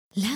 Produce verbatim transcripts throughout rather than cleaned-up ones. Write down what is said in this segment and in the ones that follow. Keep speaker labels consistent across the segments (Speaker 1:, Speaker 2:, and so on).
Speaker 1: లా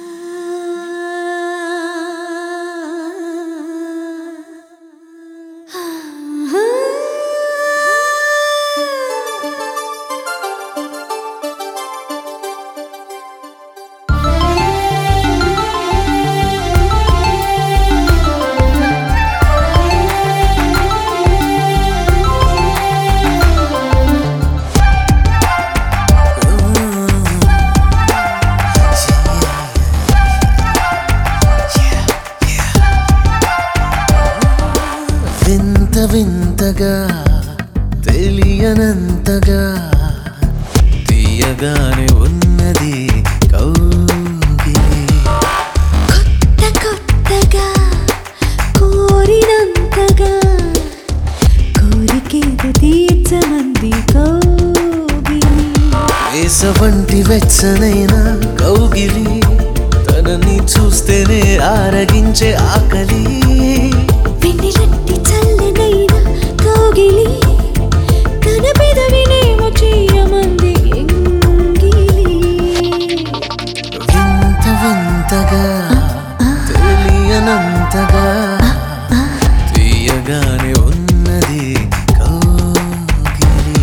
Speaker 2: వింత వింతగా తెలియనంతగా తీయగానే ఉన్నది కౌగిలి.
Speaker 1: కొత్త కొత్తగా కోరినంతగా కోరికేదో తీర్చమంది కౌగిలి.
Speaker 2: వేసవంటి వెచ్చనైన కౌగిలి తనని చూస్తేనే ఆరగించే ఆకలి.
Speaker 1: వెన్నెలంటి చల్లనైన కౌగిలి తన పెదవినేమో చేయమంది ఎంగిలి.
Speaker 2: వింత వింతగా తెలియనంతగా తీయగానే ఉన్నది కౌగిలి.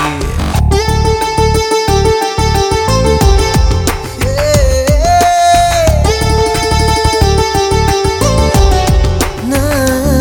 Speaker 2: నా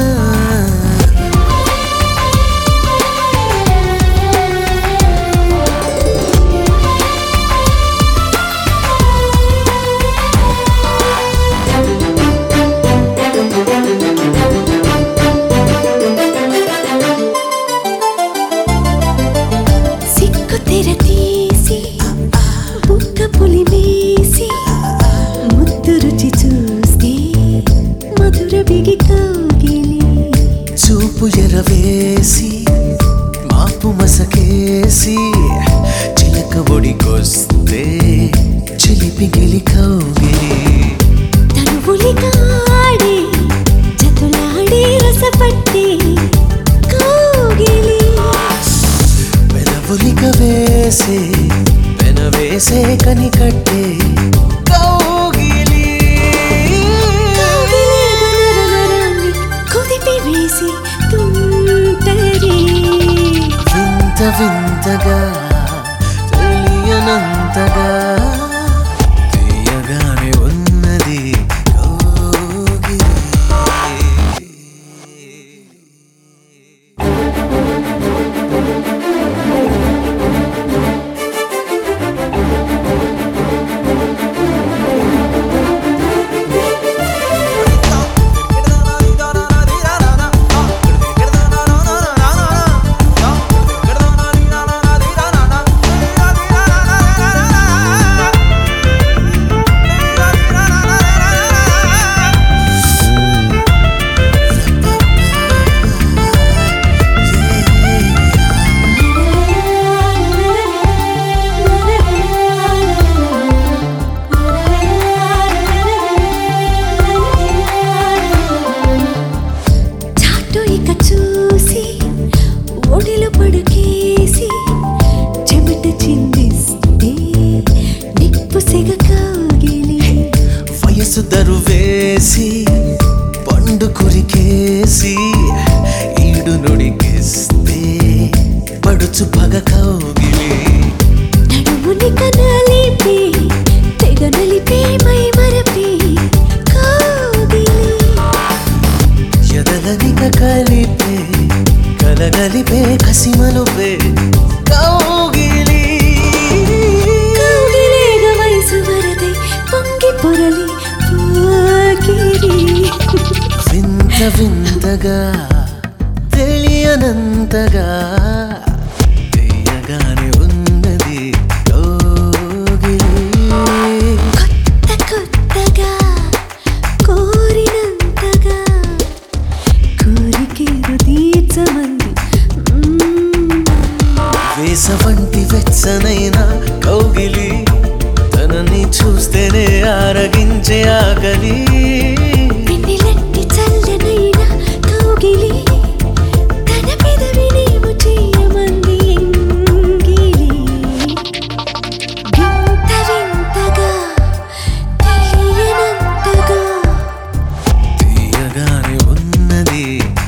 Speaker 1: సిక్కు తెర తీసి బుక్క పులిమేసి ముద్దు రుచి చూస్తే మధుర బిగి కౌగిలి.
Speaker 2: చూపు ఎరవేసి మాపు మసకేసి చిలక ఒడికొస్తే చిలిపి గిలి కౌగిలి.
Speaker 1: తనువులి కాడే చతులాడే రసపట్టి కౌగిలి.
Speaker 2: పెదవులిక వేసే పెనవేసే కనికట్టే కౌగిలి.
Speaker 1: కౌగిలి గనరనరాన్ని కుదిపి వేసి తుంటరి.
Speaker 2: వింత వింతగా తెలియనంతగా తీయగానే ఉన్నది కౌగిలి.
Speaker 1: చాటు ఇక చూసి ఒడిలో పడుకేసి చెమట చిందిస్తే నిప్పు సెగ కౌగిలి.
Speaker 2: వయసు దరువేసి పండు కొరికేసి ఈడు నుడికిస్తే పడుచు పగ కౌగిలి.
Speaker 1: నడుముని కనలిపి తెగ నలిపి మై మరపి కౌగిలి.
Speaker 2: ఎదలనిక కలిపే కలగలిపే కసిమలుపే కౌగిలి.
Speaker 1: కౌగిలేగ వయసు వరదై పొంగి పొరలి పోకిరి.
Speaker 2: వింత వింతగా తెలియనంతగా తీయగానే ఉన్నది కౌగిలి.
Speaker 1: కొత్త కొత్తగా కోరినంతగా కోరికేదో తీర్చమంది
Speaker 2: వేసవంటి వెచ్చనైన కౌగిలి తనని చూస్తేనే ఆరగించే ఆకలి.
Speaker 1: వెన్నెలంటి చల్లనైన కౌగిలి తన పెదవినేమో చేయమంది ఎంగిలి. వింత వింతగా
Speaker 2: ఉన్నది